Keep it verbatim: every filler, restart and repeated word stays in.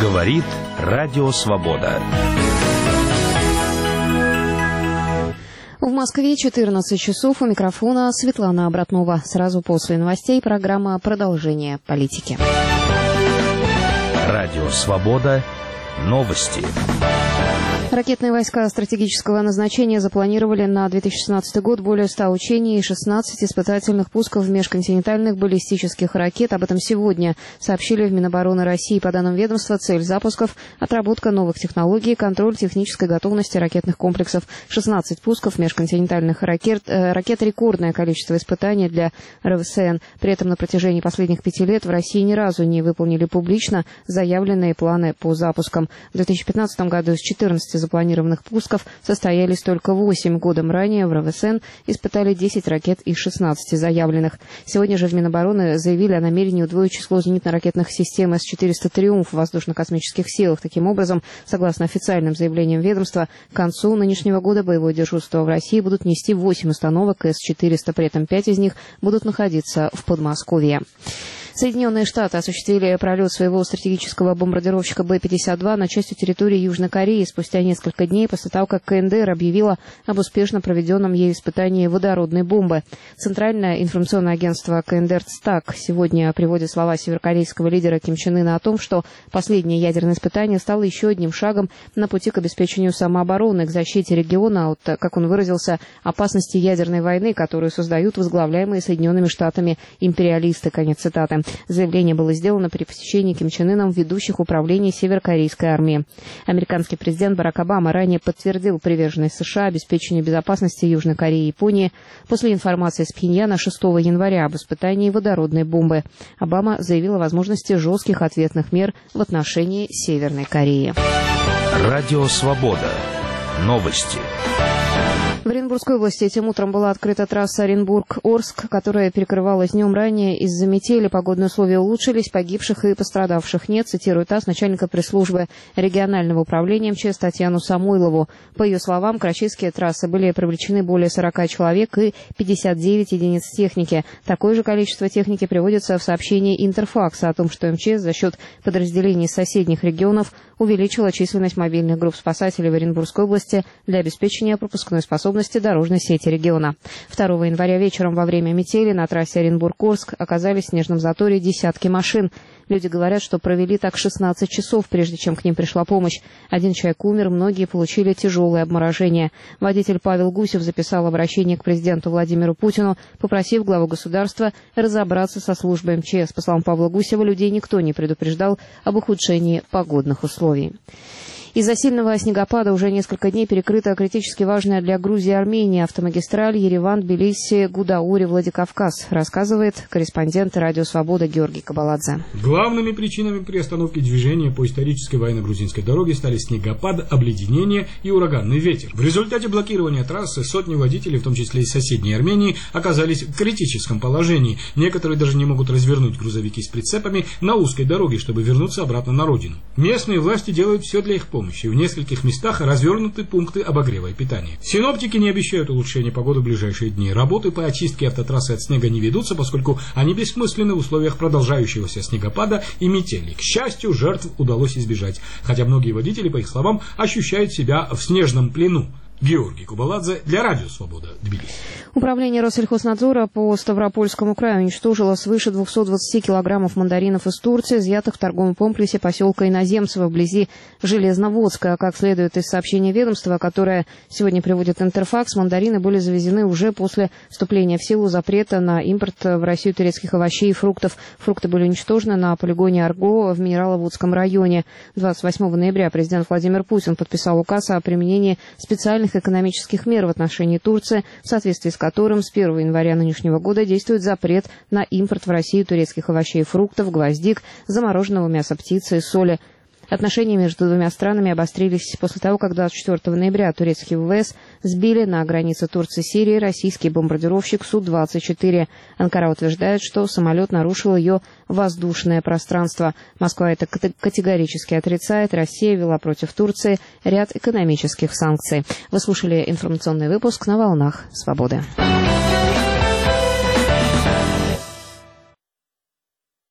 Говорит Радио Свобода. В Москве четырнадцать часов. У микрофона Светлана Обратнова. Сразу после новостей программа «Продолжение политики». Радио Свобода. Новости. Ракетные войска стратегического назначения запланировали на две тысячи шестнадцатый год более ста учений и шестнадцать испытательных пусков межконтинентальных баллистических ракет. Об этом сегодня сообщили в Минобороны России. По данным ведомства, цель запусков – отработка новых технологий, контроль технической готовности ракетных комплексов. шестнадцать пусков межконтинентальных ракет, э, ракет – рекордное количество испытаний для РВСН. При этом на протяжении последних пяти лет в России ни разу не выполнили публично заявленные планы по запускам. В две тысячи пятнадцатом году из четырнадцати запланированных пусков состоялись только восемь. Годом ранее в РВСН испытали десять ракет из шестнадцати заявленных. Сегодня же в Минобороны заявили о намерении удвоить число зенитно-ракетных систем С четыреста «Триумф» в воздушно-космических силах. Таким образом, согласно официальным заявлениям ведомства, к концу нынешнего года боевое дежурство в России будут нести восемь установок С четыреста, при этом пять из них будут находиться в Подмосковье. Соединенные Штаты осуществили пролет своего стратегического бомбардировщика Бэ пятьдесят два на частью территории Южной Кореи спустя несколько дней после того, как КНДР объявила об успешно проведенном ею испытании водородной бомбы. Центральное информационное агентство КНДР ЦТАК сегодня приводит слова северокорейского лидера Ким Чен Ына о том, что последнее ядерное испытание стало еще одним шагом на пути к обеспечению самообороны, к защите региона от, как он выразился, опасности ядерной войны, которую создают возглавляемые Соединенными Штатами империалисты. Конец цитаты. Заявление было сделано при посещении Ким Чен Ыном ведущих управлений северокорейской армии. Американский президент Барак Обама ранее подтвердил приверженность США обеспечению безопасности Южной Кореи и Японии после информации с Пхеньяна шестого января об испытании водородной бомбы. Обама заявил о возможности жестких ответных мер в отношении Северной Кореи. Радио Свобода. Новости. В Оренбургской области этим утром была открыта трасса Оренбург-Орск, которая перекрывалась днем ранее из-за метели. Погодные условия улучшились, погибших и пострадавших нет, цитирует ТАСС начальника пресс-службы регионального управления МЧС Татьяну Самойлову. По ее словам, к Рачинские трассы были привлечены более сорока человек и пятьдесят девять единиц техники. Такое же количество техники приводится в сообщении Интерфакса о том, что МЧС за счет подразделений соседних регионов увеличила численность мобильных групп спасателей в Оренбургской области для обеспечения пропускной способности дорожной сети региона. второго января вечером во время метели на трассе Оренбург-Орск оказались в снежном заторе десятки машин. Люди говорят, что провели так шестнадцать часов, прежде чем к ним пришла помощь. Один человек умер, многие получили тяжелое обморожение. Водитель Павел Гусев записал обращение к президенту Владимиру Путину, попросив главу государства разобраться со службой МЧС. По словам Павла Гусева, людей никто не предупреждал об ухудшении погодных условий. Из-за сильного снегопада уже несколько дней перекрыта критически важная для Грузии и Армении автомагистраль Ереван-Тбилиси-Гудаури-Владикавказ, рассказывает корреспондент Радио Свобода Георгий Кабаладзе. Главными причинами приостановки движения по исторической военно-грузинской дороге стали снегопад, обледенение и ураганный ветер. В результате блокирования трассы сотни водителей, в том числе из соседней Армении, оказались в критическом положении. Некоторые даже не могут развернуть грузовики с прицепами на узкой дороге, чтобы вернуться обратно на родину. Местные власти делают все для их помощи. В нескольких местах развернуты пункты обогрева и питания. Синоптики не обещают улучшения погоды в ближайшие дни. Работы по очистке автотрассы от снега не ведутся, поскольку они бессмысленны в условиях продолжающегося снегопада и метели. К счастью, жертв удалось избежать, хотя многие водители, по их словам, ощущают себя в снежном плену. Георгий Кабаладзе для Радио Свобода, Тбилиси. Управление Россельхознадзора по Ставропольскому краю уничтожило свыше двухсот двадцати килограммов мандаринов из Турции, изъятых в торговом комплексе поселка Иноземцево вблизи Железноводска. Как следует из сообщения ведомства, которое сегодня приводит Интерфакс, мандарины были завезены уже после вступления в силу запрета на импорт в Россию турецких овощей и фруктов. Фрукты были уничтожены на полигоне Арго в Минераловодском районе. двадцать восьмого ноября президент Владимир Путин подписал указ о применении специальных экономических мер в отношении Турции, в соответствии с которым с первого января нынешнего года действует запрет на импорт в Россию турецких овощей и фруктов, гвоздик, замороженного мяса птицы и соли. Отношения между двумя странами обострились после того, как двадцать четвёртого ноября турецкие ВВС сбили на границе Турции и Сирии российский бомбардировщик Су двадцать четыре. Анкара утверждает, что самолет нарушил ее воздушное пространство. Москва это категорически отрицает. Россия ввела против Турции ряд экономических санкций. Вы слушали информационный выпуск на волнах Свободы.